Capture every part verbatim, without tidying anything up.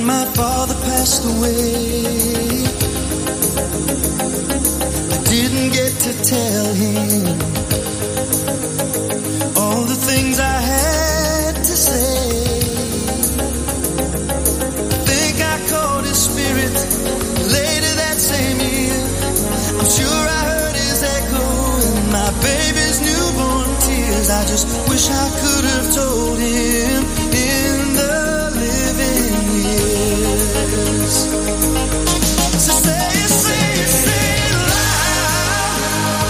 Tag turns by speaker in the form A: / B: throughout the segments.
A: my father passed away, I didn't get to tell him all the things I had to say. Think I caught his spirit later that same year. I'm sure I heard his echo in my baby's newborn tears. I just wish I could have told him in the living years. So say it, say it, say it loud.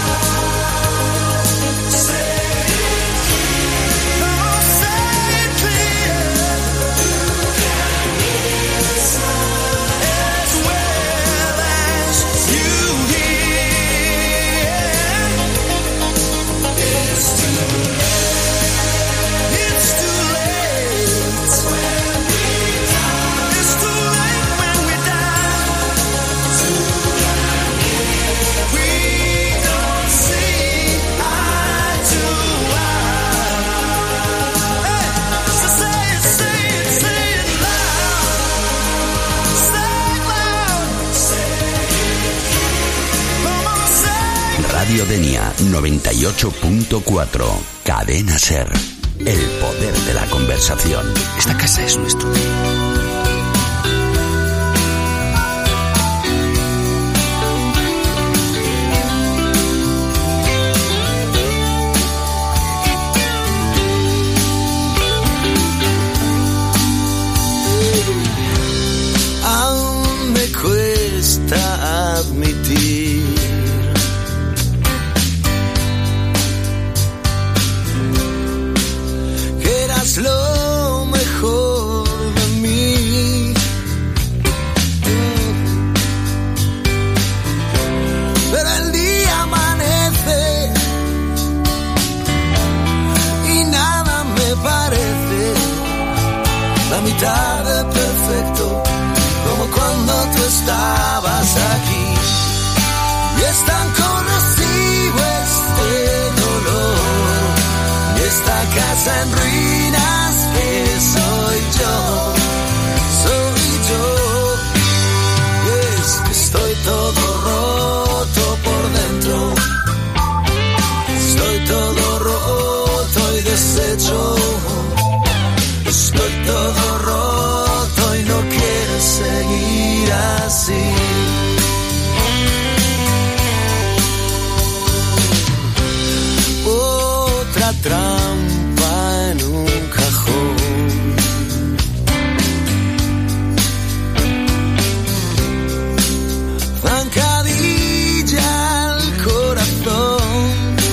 A: Say it clear. Oh, say it clear. As well as you hear. It's too late. It's too late when we die. It's too late when we die. We don't see eye to eye. Hey, so say it, say it, say it loud. Say it loud. Say it. Come on, say it.
B: Radio Denia noventa y ocho punto cuatro. Cadena Ser. El poder de la conversación. Esta casa es nuestro.
A: Aún me cuesta admitir que eras lo mejor de mí. Pero el día amanece y nada me parece la mitad de perfecto como cuando tú estabas aquí. Y es tan corrosivo este dolor y esta casa en ruinas que soy yo, soy yo. Y es que estoy todo roto por dentro, estoy todo roto y deshecho, estoy todo roto y no quiero seguir así. Otra trampa en un cajón. Zancadilla al corazón.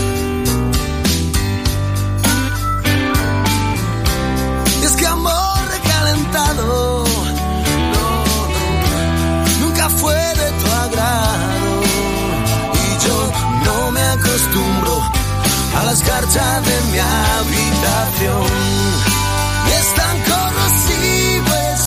A: Es que amor recalentado no, nunca fue de tu agrado. Y yo no me acostumbro a la escarcha de mi habitación.